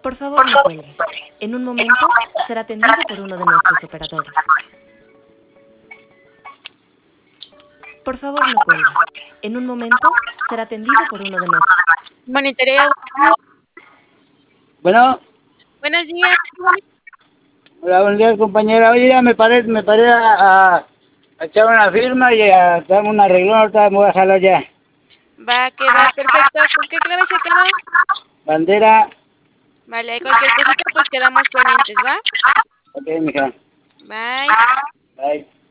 Por favor, no cuelgue. En un momento será atendido por uno de nuestros operadores. Por favor, no cuelgue. En un momento será atendido por uno de nuestros... Monitoreo. Bueno, Buenos días. hola, buenos días, compañera. Oye, ya me paré a echar una firma y a darme un arreglón. Ahorita me voy a jalar ya. Va, que va, perfecto. ¿Con qué clave se quedó? Bandera. Vale, cualquier cosita pues quedamos pendientes, ¿va? Ok, mija. Bye. Bye.